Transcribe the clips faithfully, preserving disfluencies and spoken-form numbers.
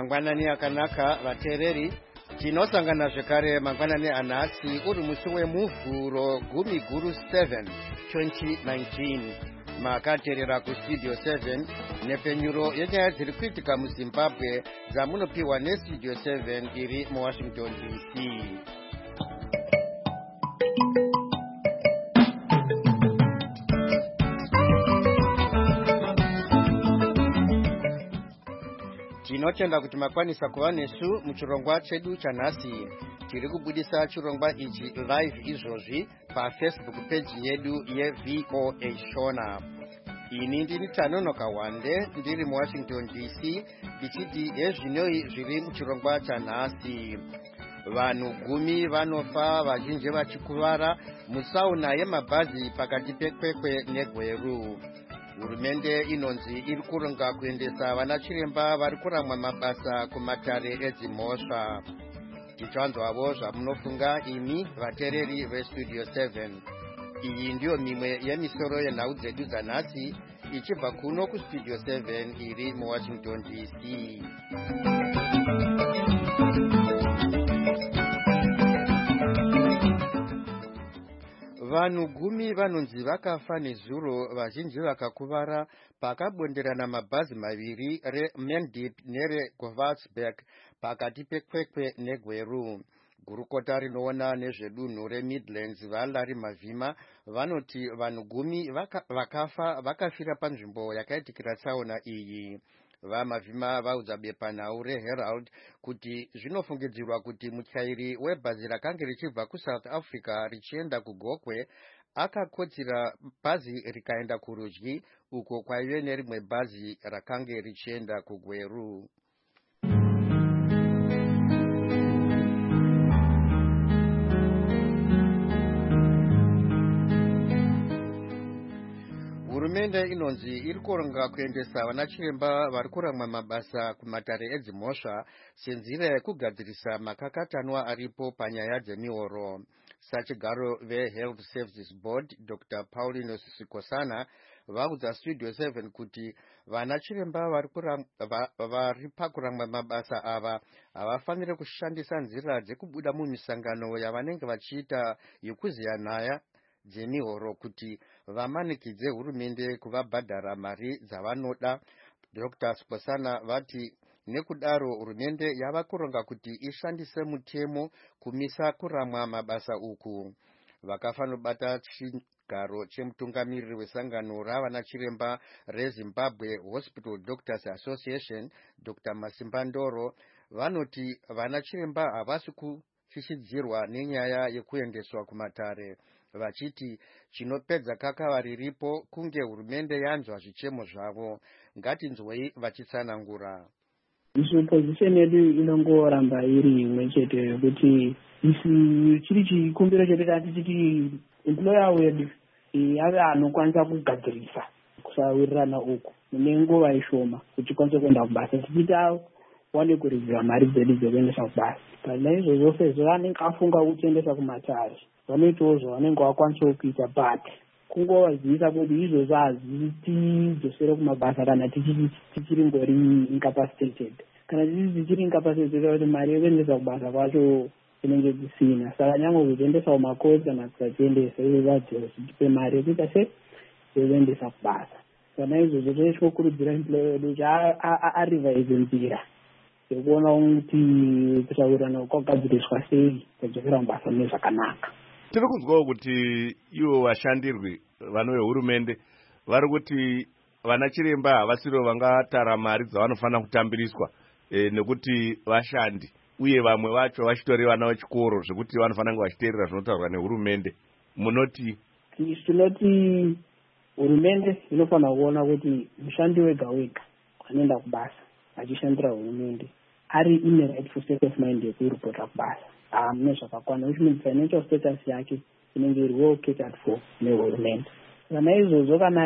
mangwanani akanaka vateereri. Tinosangana zvekare mangwanani anhasi uri musi wemuvhuro gumi guru seven twenty nineteen. Makateerera kustudio seven nepenyuro yenyaya dziri kuitika muZimbabwe dzamunopiwa nestudio seven iri muWashington D C. Tinotenda kuti makwanisa kuva nesu muchirongwa chedu chanhasi. Tiri kubudisa chirongwa ichi live izvozvi paFacebook page yedu yeV O A Shona. Ini ndini Tanonoka Wande ndiri muWashington D C ndichiti ezvinoi zviri muchirongwa chanhasi. Vanhu gumi vanofa, vazhinji vachikuvara musauna yemabhazi pakati pekwekwe neGweru. Hurumende inonzi iri kuronga kuendesa vana chiremba vari kuramwa mabasa kumatare edzimhosva. Tichanzwavo zvamunofunga imi vateereri vestudio seven. Iyi ndiyo mimwe yemisoro yenhau dzedu dzanhasi ichibva kuno kustudio seven iri muWashington D C. Vanhu gumi vanonzi vakafa nezuro, vazhinji vakakuvara pakabonderana mabhazi maviri reMendip nereGovasberg pakati pekwekwe neGweru. Gurukota rinoona nezvedunhu reMidlands vaLarry Mavhima vanoti vanhu gumi vaka, vakafa vakafira panzvimbo yakaitikira tsaona iyi. VaMavhima vaudza bepanhau reHerald kuti zvinofungidzirwa kuti mutyairi webhazi rakanga richibva kuSouth Africa richienda kuGokwe akakotsira bhazi rikaenda kurudyi uko kwaive nerimwe bhazi rakanga richienda kuGweru. Hurumende inonzi iri kuronga kuendesa vana chiremba vari kuramwa mabasa kumatare edzimhosva senzira yekugadzirisa makakatanwa aripo panyaya dzemihoro. Sachigaro veHealth Services Board Doctor Paulinus Sikosana vaudza studio seven kuti vana chiremba vari va, pakuramwa mabasa ava havafaniri kushandisa nzira dzekubuda mumisangano yavanenge vachiita yekuziya nhaya dzemihoro kuti vamanikidze hurumende kuvabhadhara mari dzavanoda. Doctor Sikosana vati nekudaro hurumende yava kuronga kuti ishandise mutemo kumisa kuramwa mabasa uku. Vakafanobata chigaro chemutungamiriri wesangano ravana chiremba reZimbabwe Hospital Doctors Association Doctor Masimba Ndoro vanoti vana chiremba havasi kufishidzirwa nenyaya yekuendeswa kumatare, vachiti chinopedza kakava riripo kunge hurumende yanzwa zvichemo zvavo. Ngatinzwei vachitsanangura. Isu position yedu inongoramba iri imwe chete yekuti isu chiri chikumbiro chedu tichiti employer wedu ave anokwanisa kugadzirisa kusawirirana uku nenguva ishoma kuti kwanise kuenda kubasa tichiti wane kuriziva mari dzedu dzekuendesa kubasa. Naizvozvo sezvo vanenge afunga kuchiendesa kumatare vanoitawo zvavanenge vakwanisawo kuita, but kungovazivisa kuti izvozvo hazvitidzosere kumabasa kana tichiri ngori incapacitated. Kana tichiri incapacitated kuti mari yekuendesa kubasa kwacho inenge kusina, saka nyange kuchiendesawo makosi kana kusachiendesa izvo zvatipe mari yekuita se yekuendesa kubasa. Kana izvozvo tochikurudzira employer wedu kuti arivaize nzira yekuona kuti kusawirana kwagadziriswa sei kudzokera mubasa mune zvakanaka. Tiri kunzwawo kuti ivo vashandirwi vano vehurumende vari kuti vana chiremba havasiro vangatara mari dzavanofanira kutambiriswa e, nekuti vashandi, uye vamwe vacho vachitori vana vechikoro zvekuti vanofanira kunge vachiteerera zvinotaurwa nehurumende. Munoti? Tinoti hurumende inofanira kuona kuti mushandi wega wega anoenda kubasa achishandira hurumende ari ine rightful state of mind yekuripota kubasa mune zvakakwana, which means financial status yake inenge iri well catered for nehurumende. Kana izvozvo kana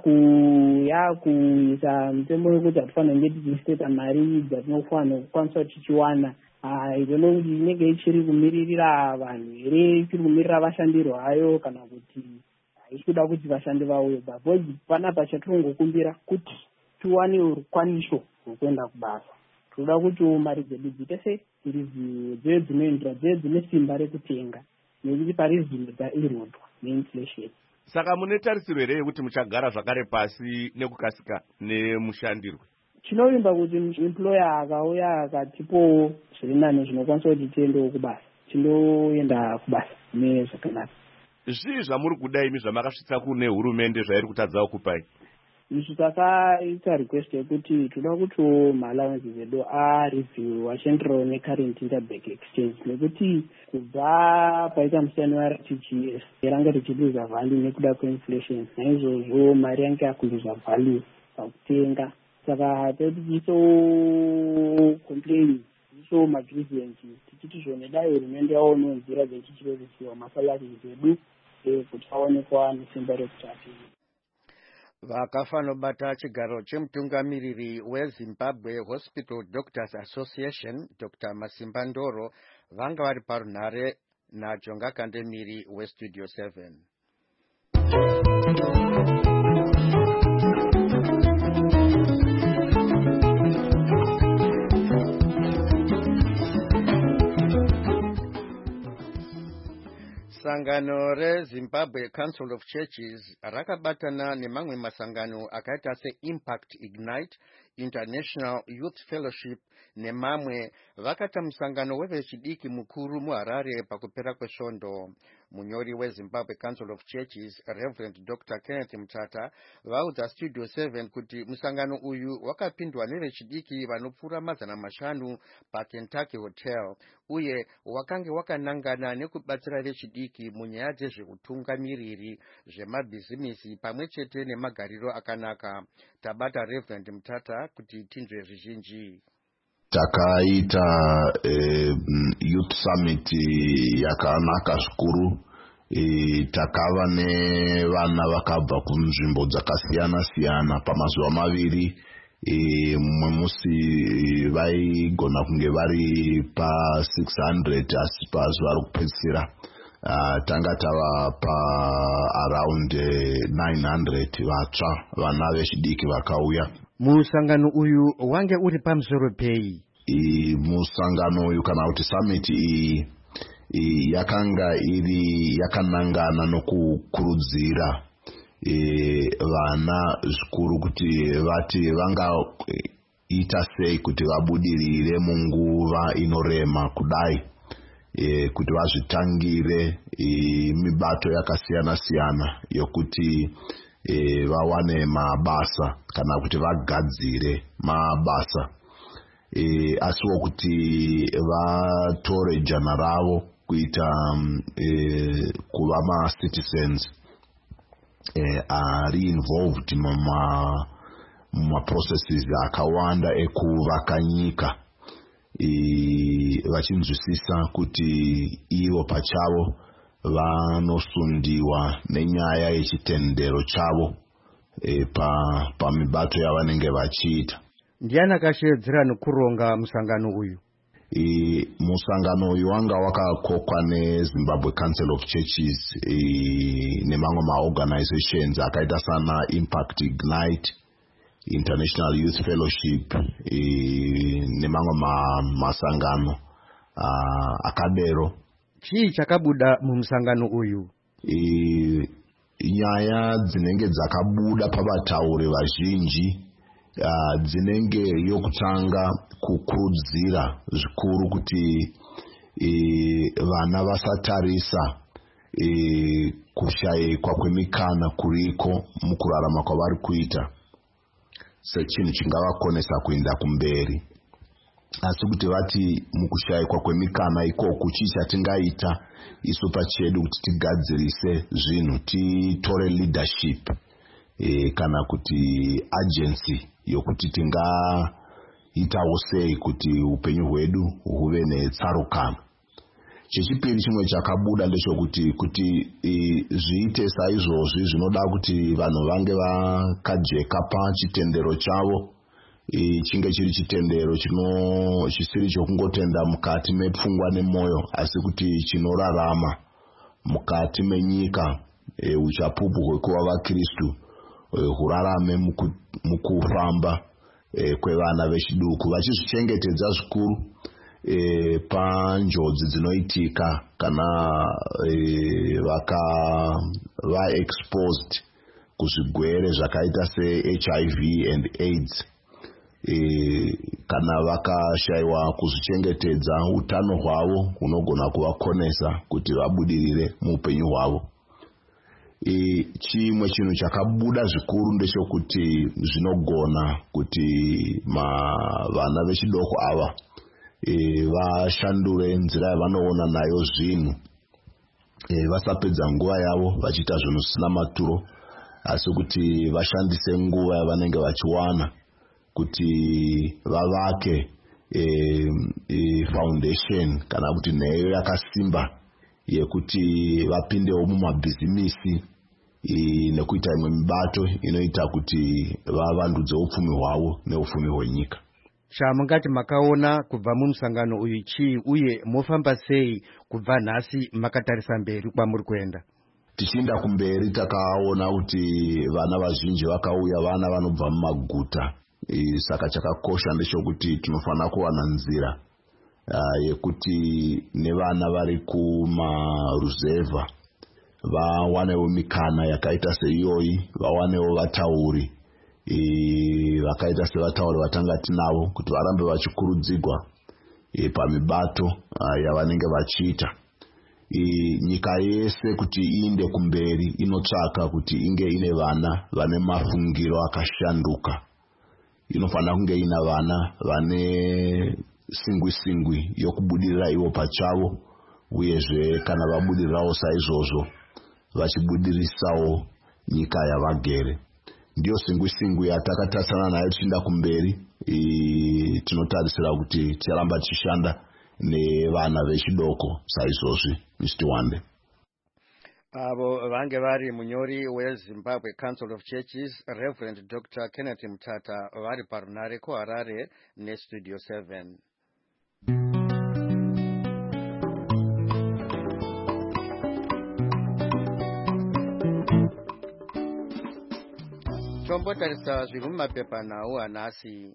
yakuisa mutemo wekuti hatifanira kunge tichisteta mari dzatinofanira kukwanisa tichiwana, izono kuti inenge ichiri kumiririra vanhu here, ichiri kumirira vashandiri hayo kana kuti haikuda kuti vashandi vauye. Bavozi panapa chatirongokumbira kuti tiwane rukwanisho rwekuenda kubasa. toda kuti mari dzedu dziite sei iriziwe dzewe dzinoendera dzewe dzine simba rekutenga nekuti pariziwe dzairodwa neinflation. Saka mune tarisiro here yekuti muchagara zvakare pasi nekukasika nemushandirwe? Chinovimba kuti employer akauya akatipowo zviri nani zvinokwanisa kuti tiendewo kubasa, tindoenda kubasa nezvakanaka. Zvii zvamuri kuda imi zvamakasvitsa kune hurumende zvairi kutadzawo kupai? Isu takaita request yekuti toda kutiwo maallowance edu areview achendererawo necurrent interbank exchange nekuti kubva paita musiyano wa T G S yaranga tichiluza value nekuda kweinflation, naizvozvo mari yange yakuluza value pakutenga. Saka tati tiso complain tiso magrievance tichiti zvone dai hurumende yaonewo nzira dzechichirevisiwa masalari edu kuti aonekwa nesimba rekutatu. Vakafa nobata chigaro chemutungamiriri weZimbabwe Hospital Doctors Association Doctor Masimba Ndoro vanga vari parunhare naJonga Kandemiri weStudio seven. Sangano reZimbabwe Council of Churches rakabatana nemamwe masangano akaita seImpact Ignite, International Youth Fellowship nemamwe vakata musangano wevechidiki mukuru muHarare pakupera kwesvondo. Munyori weZimbabwe Council of Churches Reverend Doctor Kenneth Mutata vaudza Studio seven kuti musangano uyu wakapindwa nevechidiki vanopfuura mazana mashanu paKentucky Hotel uye wakange wakanangana nekubatsira vechidiki munyaya dzezveutungamiriri, zvemabhizimisi pamwe chete nemagariro akanaka. Tabata Reverend Mutata kuti tinzwe zvizhinji. Takaita eh, Youth Summit yakanaka zvikuru. E, takava nevana vakabva kunzvimbo dzakasiyana siyana pamazuva maviri. E, mumwe musi vaigona kunge vari pa six hundred asi pazuva rokupedzisira uh, tanga tava pa around uh, nine hundred vatsva vana vechidiki vakauya. Musangano uyu wange uri pamusoro pei? E, musangano uyu kana kuti summit iyi I, yakanga iri yakanangana nokukurudzira e, vana zvikuru kuti vati vanga e, ita sei kuti vabudirire munguva inorema kudai, e, kuti vazvitangire e, mibato yakasiyana siyana yokuti e, vawane mabasa kana kuti vagadzire mabasa, e, asiwo kuti vatore jana ravo kuita um, e, kuva ma-citizens e, ari involved mama maprocesses akawanda ekuvaka nyika, e, vachinzwisisa kuti ivo pachavo vanosundiwa nenyaya yechitendero chavo e, pa pamibato yavanenge vachiita. Ndiani akashedzera nokuronga musangano uyu? E, musangano uyu wanga wakakokwa neZimbabwe Council of Churches e, nemamwe maorganizations akaita sana Impact Ignite, International Youth Fellowship e, nemamwe ma, masangano uh, akadero. Chii chakabuda mumusangano uyu? E, nyaya dzinenge dzakabuda pavatauri vazhinji Uh, dzinenge yokutanga kukurudzira zvikuru kuti e, vana vasatarisa e, kushayikwa kwemikana kuriko mukurarama kwavari kuita sechinhu chingavakonesa kuenda kumberi, asi kuti vati mukushayikwa kwemikana ikoku chii chatingaita isu pachedu kuti tigadzirise zvinhu, titore leadership e, kana kuti agency yokuti tingaitawo sei kuti upenyu hwedu huve netsarukano. Chechipiri chimwe chakabuda ndechekuti kuti e, zviite saizvozvi zvinoda kuti vanhu vange vakajeka pachitendero chavo, e, chinge chiri chitendero chino chisiri chokungotenda mukati mepfungwa nemoyo asi kuti chinorarama mukati menyika, e, uchapupu hwekuva vaKristu hurarame muku, mukufamba e, kwevana vechiduku vachizvichengetedza zvikuru e, panjodzi dzinoitika kana e, vakava exposed kuzvigwere zvakaita se-H I V and AIDS e, kana vakashaiwa kuzvichengetedza utano hwavo hunogona kuvakonesa kuti vabudirire muupenyu hwavo. E, chimwe chinhu chakabuda zvikuru ndechekuti zvinogona kuti ma vana vechidoko ava e, vashandure nzira yavanoona nayo zvinhu e, vasapedza nguva yavo vachiita zvinhu zvisina maturo, asi kuti vashandise nguva yavanenge vachiwana kuti vavake e, e, foundation kana kuti nheyo yakasimba yekuti vapindewo mumabhizimisi e, nekuita imwe mibato inoita kuti vavandudze upfumi hwavo neupfumi hwenyika. Chamungati makaona kubva mumusangano uyu chii uye mofamba sei kubva nhasi makatarisa mberi kwamuri kuenda? Tichienda kumberi takaona kuti vana vazhinji vakauya, vana vanobva mumaguta. E, saka chakakosha ndechekuti tinofanira kuwana nzira uh, yekuti nevana vari kumaruzevha vawanewo mikana yakaita seiyoyi, vawanewo vatauri e, vakaita sevatauri vatanga tinavo kuti varambe vachikurudzirwa e, pamibato uh, yavanenge vachiita. E, nyika yese kuti iinde kumberi inotsvaka kuti inge ine vana vane mafungiro akashanduka. Inofanira kunge ina vana vane singwi singwi yokubudirira ivo pachavo, uyezve kana vabudirirawo saizvozvo vachibudirisawo nyika yavagere. Ndiyo singwi singwi yatakatarisana nayo tichienda kumberi. E, tinotarisira kuti ticharamba tichishanda nevana vechidoko saizvozvi mister Wande. Avo vange vari munyori weZimbabwe Council of Churches Reverend Doctor Kenneth Mutata vari parunare kuHarare neStudio seven. Tombotarisa zviri mumapepa nawo hanhasi.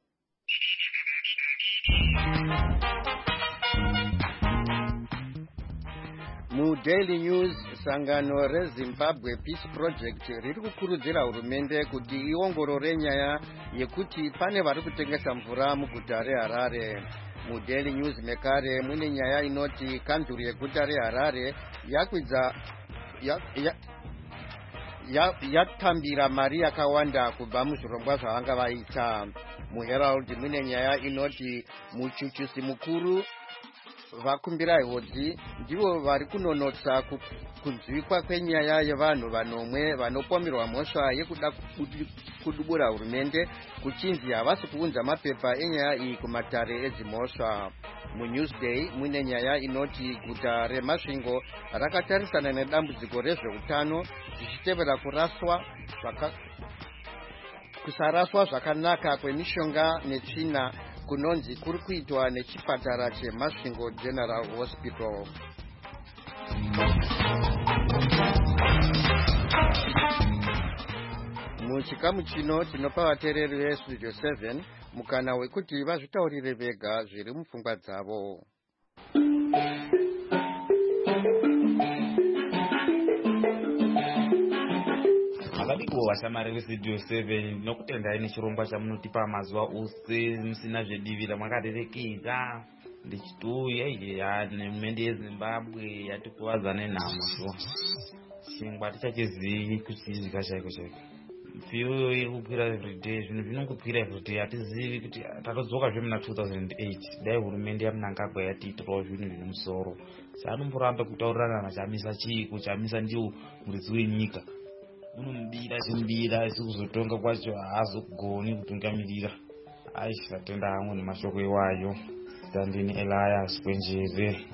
Mu Daily News, sangano reZimbabwe Peace Project riri kukurudzira hurumende kuti iongorore nyaya yekuti pane vari kutengesa mvura muguta reHarare. Mu Daily News mekare mune nyaya inoti kanzuru yeguta reHarare yakwidza ya, ya, ya, yatambira mari yakawanda kubva muzvirongwa zvavanga vaita. MuHerald mune nyaya inoti muchuchusi mukuru vakumbira hodzi ndivo vari kunonotsa kunzwikwa kwenyaya yevanhu vanomwe vanopomerwa mhosva yekuda kudubura hurumende kuchinzi havasi kuunza mapepa enyaya iyi kumatare edzimhosva. MuNewsday mune nyaya inoti guta reMasvingo rakatarisana nedambudziko rezveutano zvichitevera kuraswa zvaka kusaraswa zvakanaka kwemishonga netsvina kunonzi kuri kuitwa nechipatara cheMasvingo General Hospital. Muchikamu chino tinopa vateereri veStudio seven mukana wekuti vazvitaurire vega zviri mupfungwa dzavo. Vakadiko vashamari veStudio seven nokutendai nechirongwa chamunotipa mazuva ose musina zvedivira makarerekera ndichituya ije nehurumende yeZimbabwe yatikuvadza nenhamo zvo chingwa tichachizivi kuchizika chaiko chaiko. Fuel irikukwira everyday, zvinhu zvinongokwira everyday, hatizivi kuti tatodzoka zve muna two thousand eight dai hurumende yaMnangagwa yatiitirawo zvinhu zvine musoro. Chaanomboramba kutaurirana chamisa chiiko, chamisa ndiwo muridzi wenyika. Unomudira chimbira achikuzotonga kwacho haazogoni kutungamirira. Aishi tatenda hangu nemashoko iwayo. Standini Elias Kwenjere.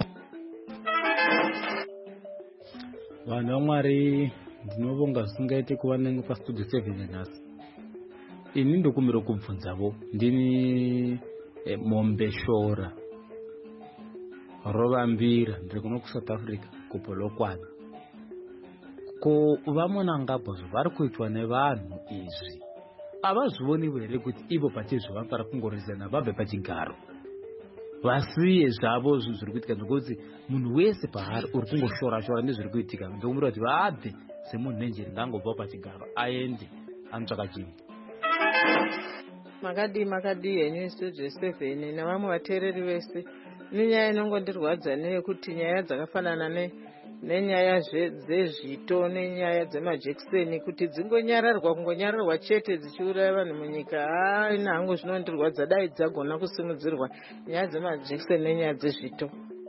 Vanhu vaMwari ndinovonga zvisingaite kuva nengu paStudio seven nhasi. Ini ndokumira kubvunzavo ndini e, Mombe Shora Rovambira ndiri kuno kuSouth Africa kuPolokwane. Ko vaMnangagwa vari kuitwa nevanhu izvi havazvioniwo here kuti ivo pachezvo vanofara kungorizana vabve pachigaro vasiye zvavo zvinhu zviri kuitika, nokuti munhu wese paari uri kungoshora-shora nezviri kuitika. Ndokumbira kuti vabve semunhu nenjeri ngangobva pachigaro aende anotsvaka chinhu. makadi makadi henyu studio seven nevamwe vateereri vese, nenyaya inongondirwadza neyekuti nyaya dzakafanana nenyaya dzezvito nenyaya dzemajekiseni kuti dzingonyararwa kungonyararwa chete dzichiuraya vanhu munyika. Ha, ina hangu zvinondirwadza dai dzagona kusimudzirwa nyaya dzemajekiseni nenyaya dzezvito.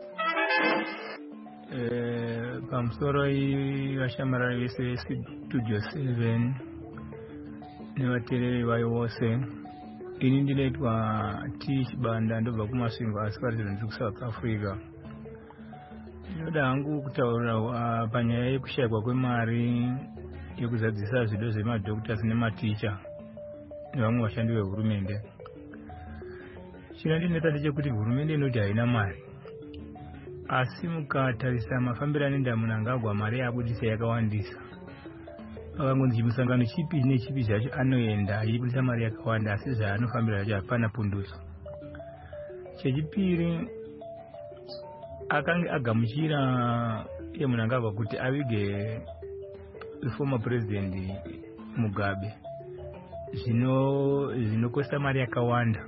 Pamusoro vashamarari vese vestudio seven nevateereri vayo vose, ini ndinoitwa T Chibanda ndobva kumasvingo asi parizvo ndiri kuSouth Africa. Ndinoda hangu kutaura panyaya yekushayikwa kwemari yekuzadzisa zvido zvemadhokutas nematicha nevamwe vashandi vehurumende. Chinondinetsa ndechekuti hurumende inoti haina mari, asi mukatarisa mafambiro anoenda Mnangagwa mari yaabudisa yakawandisa. Pakangonzi musangano chipi nechipi zvacho anoenda aibudisa mari yakawanda, asi zvaanofambira zvacho hapana punduso. Chechipiri, akange agamuchira iye Mnangagwa kuti avige former president Mugabe zvino zvinokosta mari yakawanda.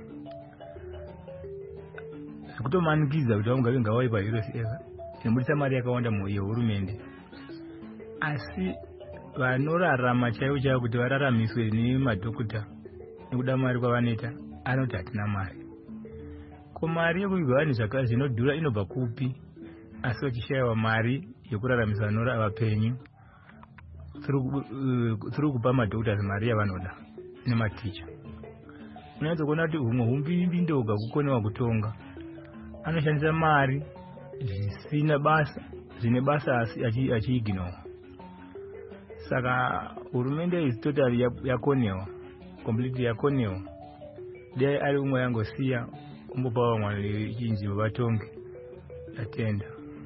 Zvikutomanikidza kuti Mugabe ngawai paHeroes Ever zvinobudisa mari yakawanda yehurumende, asi vanorarama chaivo chaivo kuti vararamiswe nemadhokuta nekuda mari kwavanoita anoti hatina mari. Ko mari yekuviga vanhu zvaka zvinodhura inobva kupi? Asi vachishayiwa mari yekuraramisa vapenyu tiri kupa madhokutas mari yavanoda nematicha. Unaweza kuona kuti humwe humbimbi ndoga kukonewa kutonga, anoshandisa mari zvisina basa, zvine basa asi achiignora. Saka hurumende is totally yakonewa, completely yakonewa. Dai ari umwe yangosiya kumbopa vamwe chinzi vatonge yatenda.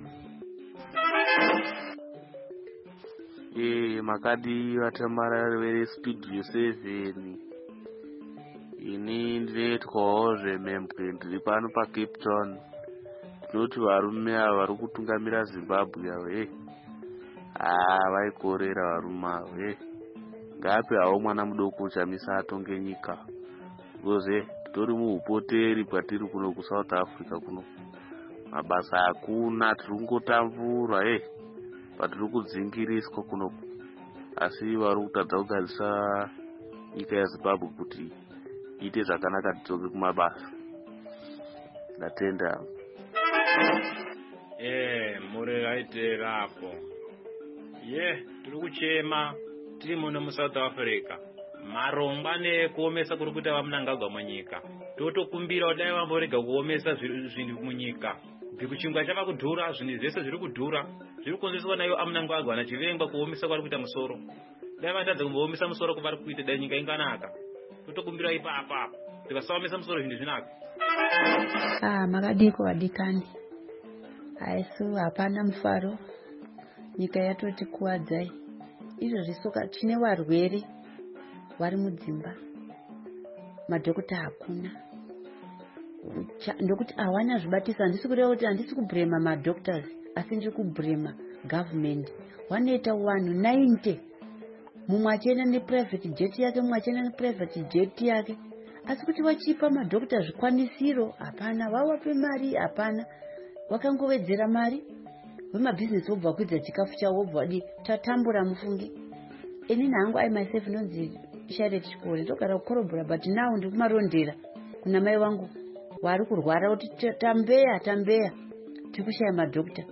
Eh, makadi vatamara vere studio seven. Ini ndinoitwawo zvemhembwe ndiri pano paCape Town. Ndinoti varume ava vari kutungamira Zimbabwe avo, eh ah vaikorera varume avo, eh ngape hawo mwana mudoko uchamisa atonge nyika. Because tori muupoteri kwatiri kuno kuSouth Africa kuno, mabasa hakuna, tiri kungotamvura eh patiri kudzingiriswa kuno, asi vari kutadza kugadzisa nyika yaZimbabwe kuti ite zvakanaka tidzoke kumabasa. Ndatenda. Eh, muri raiterapo. Ye, tiri kuchema tiri muno muSouth Africa. Marongwa nekuomesa kuri kuita vaMnangagwa munyika. Totokumbira dai vamborega kuomesa zvinhu munyika. Ngekuchingwa chava kudhura, zvinhu zvese zviri kudhura. Zviri kukonzeswa nayo aMnangagwa nachirengwa kuomesa kwari kuita musoro. Dai vatadza kumboomesa musoro kwavari kuita dai nyika inganaka. Totokumbira ipapa. Tikasaomesa musoro zvinhu zvinaka. Ah, makadiko vadikani. Aisu hapana mufaro. Nyika yatoti kuwadzai. Izvo zvisoka tine varwere vari mudzimba. Madhokuta hakuna. Ndokuti hawana zvibatisa. Handisi kureva kuti handisi kubrema madhokutas, asi ndiri kubrema government. Wanoita vanhu ninety. Mumwe achienda neprivate jet yake, mumwe achienda neprivate jet yake. Asi kuti vachipa madhokuta zvikwanisiro hapana, vavape mari hapana. Wakangovedzera mari, vemabhizinesi vobva kuidza chikafu chavo vobva vadi tatambura mufungi. Inini hangu I myself ndonzi Charlotte Chikore ndogara kukorobhora, but now ndiri kumarondera kuna mai vangu vari kurwara kuti tambeya tambeya tiri kushaya madhokuta.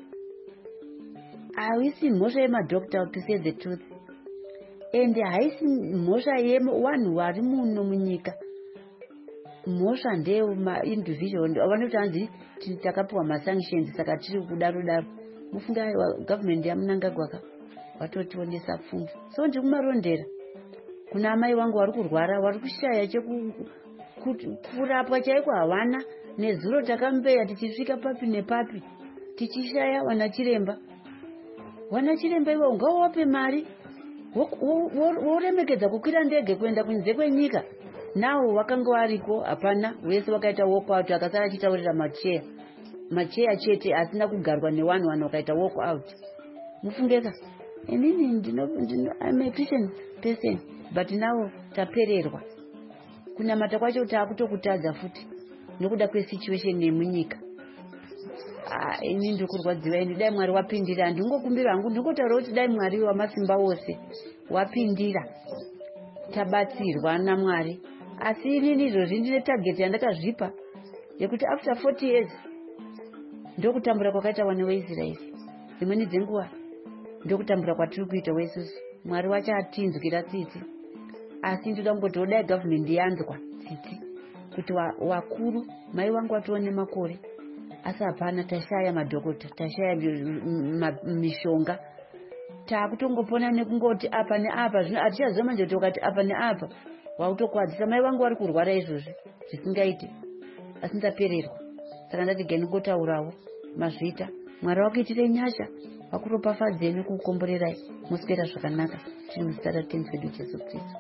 Haisi mhosva yemadhokuta, to say the truth, ende haisi mhosva yevanhu vari muno munyika. Mhosva ndeyemaindividual vanoti hanzi takapiwa masanctions saka tiri kudaro daro. Mufunga government yaMnangagwa vatotionesa pfumvu. So ndiri kumarondera kuna amai vangu vari kurwara, vari kushaya chekurapwa chaiko havana. Nezuro takambeya tichisvika papi nepapi tichishaya wana chiremba. Wana chiremba ivo ungavape mari woremekedza kukwira ndege kuenda kunze kwenyika. Nawo wakanga wariko hapana, wese wakaita walk out, akasara achitaurira macheya macheya chete asina kugarwa nevanhu vanhu wakaita walk out. Mufungeka inini ndino ndino I'm a Christian person, but now tapererwa kunamata kwacho taakutokutadza futi nokuda kwesituation yemunyika. Ah, ini ndikurwadziwa ini dai Mwari wapindira. Handingokumbira hangu, ndingotaura kuti dai Mwari wamasimba ose wapindira tabatsirwa naMwari. Asi inini izvozvi ndine target yandakazvipa yekuti after forty years ndokutambura kwakaita vana veIsraeri. Dzimweni dzenguva ndokutambura kwatiri kuita weisusu. Mwari wacho atinzwira tsitsi, asi ndoda kungoti dai government yanzwa tsitsi kuti wakuru mai vangu watoone makore asi hapana, tashaya madhokota, tashaya mishonga, taakutongopona nekungoti apa neapa. Zvino hatichaziva manje kuti ukati apa neapa wautokwadzisa. Mai vangu vari kurwara izvozvi zvisingaiti, asi ndapererwa. Saka ndati ganingotaurawo mazvita Mwari wakuitire nyasha, wakuropafadzei nekukomborerai muswera zvakanaka. Tiri muzita raTenzi wedu Jesu Kristu.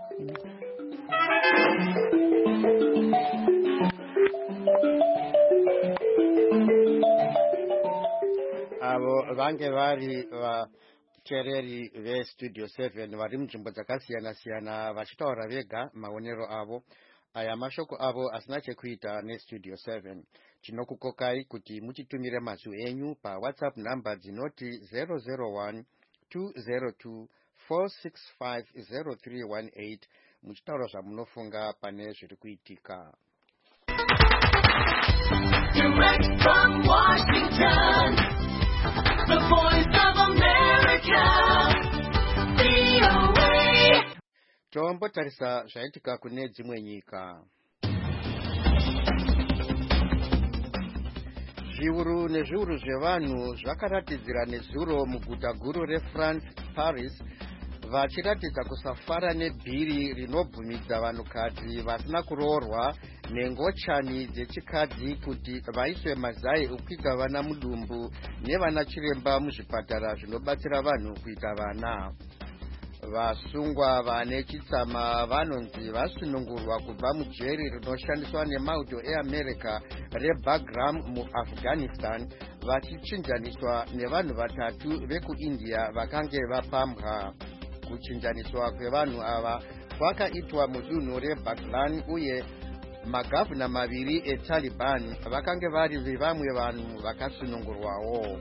Avo vange vari vateereri vestudio seven vari munzvimbo dzakasiyana siyana vachitaura vega maonero avo. Aya mashoko avo asina chekuita nestudio seven. Tinokukokai kuti mutitumire mazwi enyu pawhatsapp namba dzinoti zero zero one two zero two four six five zero three one eight muchitaura zvamunofunga pane zviri kuitika. Direct from Washington, the voice of America, V O A. Tombotarisa zvaitika kune dzimwe nyika. Zviuru nezviuru zvevanhu zvakaratidzira nezuro muguta guru reFrance, Paris, vachiratidza kusafara nebhiri rinobvumidza vanhukadzi vasina kuroorwa nengochani dzechikadzi kuti vaiswe mazai okuita vana mudumbu nevana chiremba muzvipatara zvinobatsira vanhu kuita vana. Vasungwa vane chitsama vanonzi vasunungurwa kubva mujeri rinoshandiswa nemauto eAmerica reBagram muAfghanistan vachichinjaniswa nevanhu vatatu vekuIndia vakange vapambwa. Kuchinjaniswa kwevanhu ava kwakaitwa mudunhu reBaglan uye magavhuna maviri eTaliban vakange vari vevamwe vanhu vakasunungurwawo.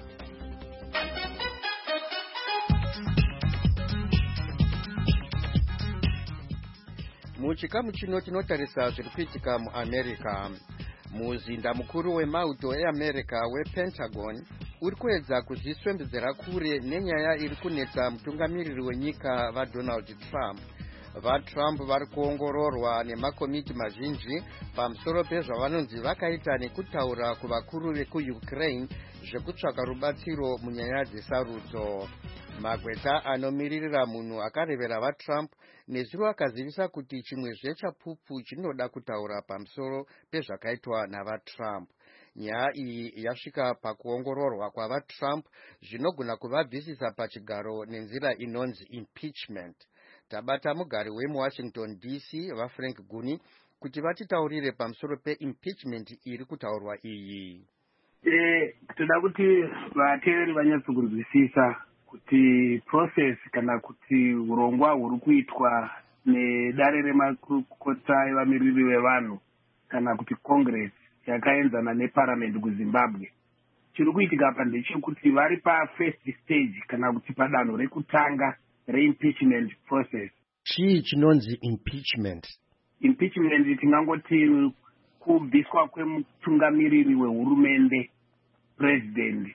Muchikamu chino tinotarisa zviri kuitika muAmerica. Muzinda mukuru wemauto eAmerica wePentagon uri kuedza kuzviswembedzera kure nenyaya iri kunetsa mutungamiriri wenyika vaDonald Trump. VaTrump vari kuongororwa nemakomiti mazhinji pamusoro pezvavanonzi vakaita nekutaura kuvakuru vekuUkraine zvekutsvaka rubatsiro munyaya dzesarudzo. Magweta anomiririra munhu akarevera vaTrump nezuro akazivisa kuti chimwezve chapupu chinoda kutaura pamusoro pezvakaitwa navaTrump. Nyaya iyi yasvika pakuongororwa kwavaTrump zvinogona kuvabvisisa pachigaro nenzira inonzi impeachment. Tabata mugari wemuWashington D C vaFrank Guni kuti vatitaurire pamusoro peimpeachment iri kutaurwa iyi. Eh, toda kuti vateereri vanyatsokunzwisisa kuti process kana kuti urongwa huri kuitwa nedare remakota evamiriri vevanhu kana kuti congress yakaenzana neparliament kuZimbabwe chiri kuitika apa ndechekuti vari pafirst stage kana kuti padanho rekutanga reimpeachment process. Chii chinonzi impeachment? Impeachment tingangoti kubviswa kwemutungamiriri wehurumende president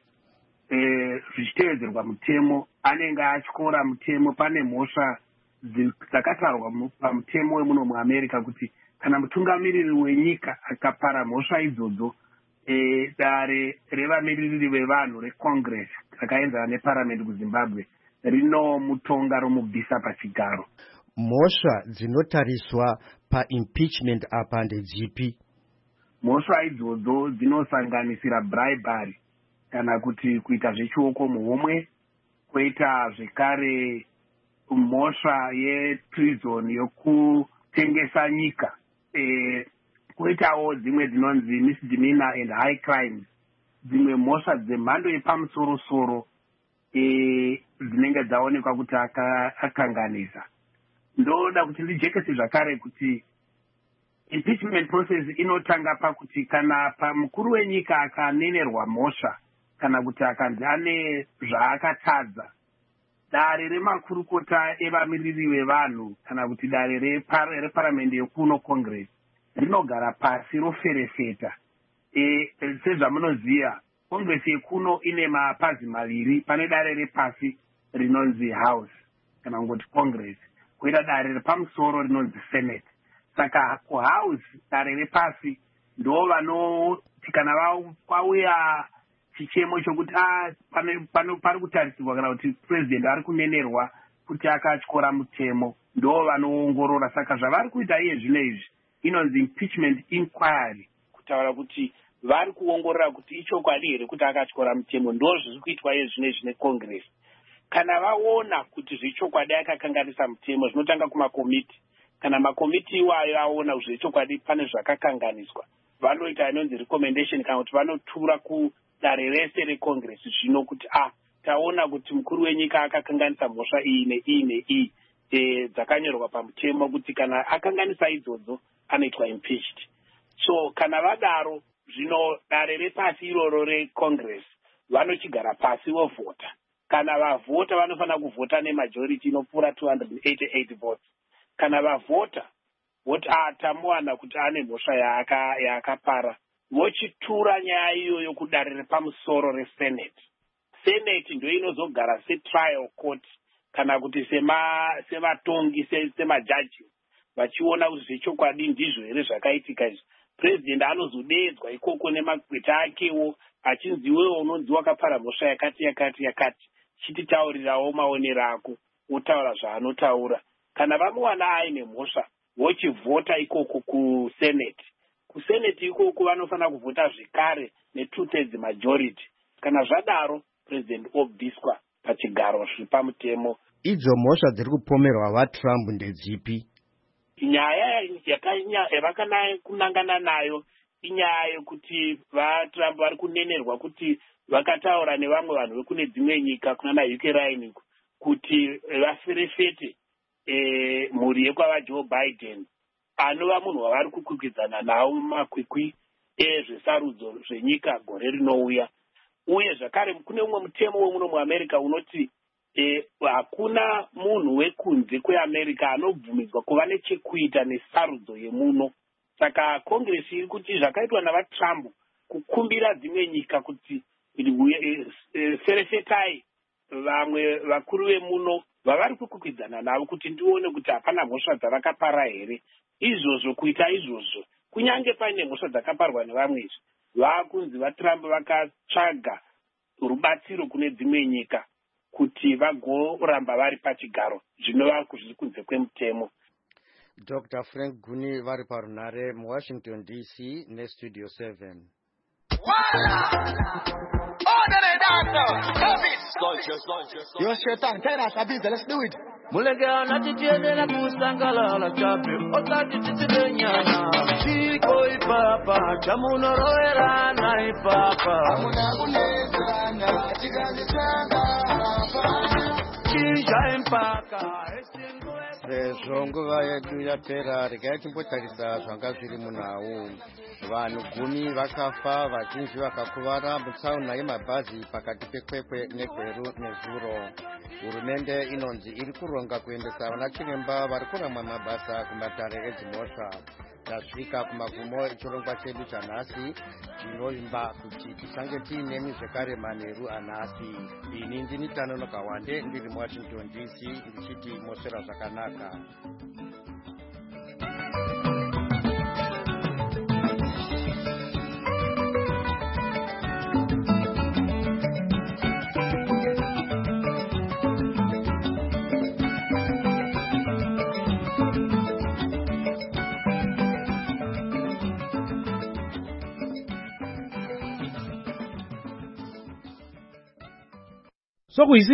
eh zvichitevedzerwa mutemo anenge atyora mutemo. Pane mhosva dzakatarwa pamutemo wemuno muAmerica kuti kana mutungamiriri wenyika akapara mhosva idzodzo eh dare revamiriri vevanhu recongress rakaenzana neparliament kuZimbabwe rinomutonga romubvisa pachigaro. Mhosva dzinotariswa paimpeachment apa ndedzipi? Mhosva idzodzo dzinosanganisira bribery kana kuti kuita zvechioko muhomwe, kwoita zvekare mhosva yeprison yokutengesa nyika. E, koitawo dzimwe dzinonzi misdemeanor and high crimes, dzimwe mhosva dzemhando yepamusoro-soro e, dzinenge dzaonekwa kuti akanganisa. Ndoda kuti ndijekese zvakare kuti impeachment process inotanga pakuti kana pamukuru wenyika akanenerwa mhosva kana kuti akanzi ane zvaakatadza, dare remakurukota evamiriri vevanhu kana kuti dare reparamende yekuno congress rinogara pasi roferefeta. E, sezvamunoziva congress yekuno ine mapazi maviri, pane dare repasi rinonzi house kana kungoti congress, koita dare repamusoro rinonzi senate. Saka kuhouse dare repasi ndo vanoti kana vauya chichemo chokuti pari kutarisirwa kana kuti president ari kunenerwa kuti akatyora mutemo, ndo vanoongorora. Saka zvavari kuita iye zvino izvi inonzi impeachment inquiry, kutaura kuti vari kuongorora kuti ichokwadi here kuti akatyora mutemo. Ndo zviri kuitwa iye zvino izvi necongress. Kana vaona kuti zvechokwadi akakanganisa mutemo, zvinotanga kumakomiti. Kana makomiti iwayo aona zvechokwadi pane zvakakanganiswa, vanoita inonzi recommendation kana kuti vanotura kudare rese recongress zvino kuti ah taona kuti mukuru wenyika akakanganisa mhosva iyi neiyi neiyi e, dzakanyorwa pamutemo kuti kana akanganisa idzodzo anoitwa impeached. So kana vadaro zvino dare repasi iroro recongress vanochigara pasi vovhota. Kana vavhota vanofanira kuvhota nemajority inopfuura two hundred eighty-eight votes. Kana vavhota voti atamuwana kuti ane mhosva yaakapara, vochitura nyaya iyoyo kudare repamusoro resenate. Senate ndio inozogara setrial court kana kuti sematongi semajaji, vachiona kuti zvechokwadi ndizvo here zvakaitika izvi. President anozodedzwa ikoko nemagweta akewo achinzi iwewe unonzi wakapara mhosva yakati yakati yakati, chititaurirawo maonero ako, otaura zvaanotaura. Kana vamuwana aine mhosva vochivhota ikoko kusenate. Kusenate ikoko vanofanira kuvhota zvekare ne-two thirds majority. Kana zvadaro president obviswa pachigaro zviri pamutemo. Idzo mhosva dziri kupomerwa vaTrump ndedzipi? Nyaya yavakana kunangana nayo inyaya yekuti vaTrump vari kunenerwa kuti vakataura nevamwe vanhu vekune dzimwe nyika kunana Ukraine kuti vaferefete E, mhuri yekwava Biden anova munhu wavari kukwikwidzana nawo mumakwikwi ezvesarudzo zvenyika gore rinouya. Uye zvakare kune umwe mutemo wemuno muAmerica unoti e, hakuna munhu wekunze kweAmerica anobvumidzwa kuva nechekuita nesarudzo yemuno. Saka Congress iri kuti zvakaitwa navaTrump kukumbira dzimwe nyika kuti e, e, ferefetai vamwe vakuru vemuno vavari kukwikwidzana navo kuti ndione kuti hapana mhosva dzavakapara here. Izvozvo kuita izvozvo kunyange paine mhosva dzakaparwa nevamwe izvi, vakunzi vaTrump vakatsvaga rubatsiro kune dzimwe nyika kuti vagoramba vari pachigaro zvinova zviri kunze kwemutemo. Doctor Frank Guni vari parunare muWashington D C neStudio seven. Yo, Shaitan, tell us, Abiza, let's do it. Mulega na titiene na kusangala la chapi Ota titite nyana Chiko ipapa Chamuno roera na ipapa Amuna kuneza na Chigazi changa Chisha impaka Sezvo nguva yedu yapera regai timbotarisa zvanga zviri munhau. Vanhu gumi vakafa, vazhinji vakakuvara mutsaona yemabhazi pakati pekwekwe negweru nezuro. Hurumende inonzi iri kuronga kuendesa vanachiremba vari kuramba mabasa kumatare edzimhosva. Tasvika kumagumo echirongwa chedu chanhasi, tinovimba kuti tisange tiine mizvekare manheru anhasi. Ini ndini Tanonoka Wande ndiri muWashington D C ndichiti moswera zvakanaka. So we